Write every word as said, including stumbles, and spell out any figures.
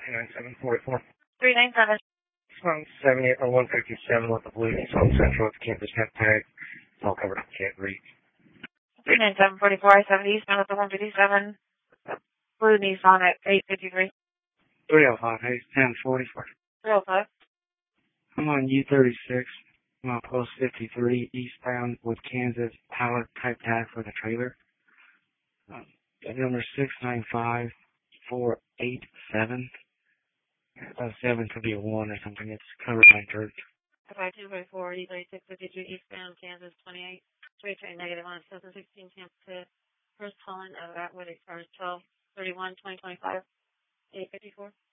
nine seven four four. three nine seven. one seventy or one fifty-seven with the blue Nissan Central with the campus net tag. It's all covered up. Can't read. three nine seven four four I seventy Eastbound with the one fifty-seven. Blue Nissan at eight fifty-three. three oh five, hey, ten forty-four. three oh five. I'm on U thirty-six. I'm on post fifty-three eastbound with Kansas power type tag for the trailer. Um, the number six nine five four eight seven. Uh, seven could be a one or something. It's covered by dirt. five two five four E thirty-six fifty-three eastbound Kansas twenty-eight. Three train negative on seven sixteen Tampa to first calling of Atwood expires twelve thirty-one twenty twenty-five. eight fifty-four.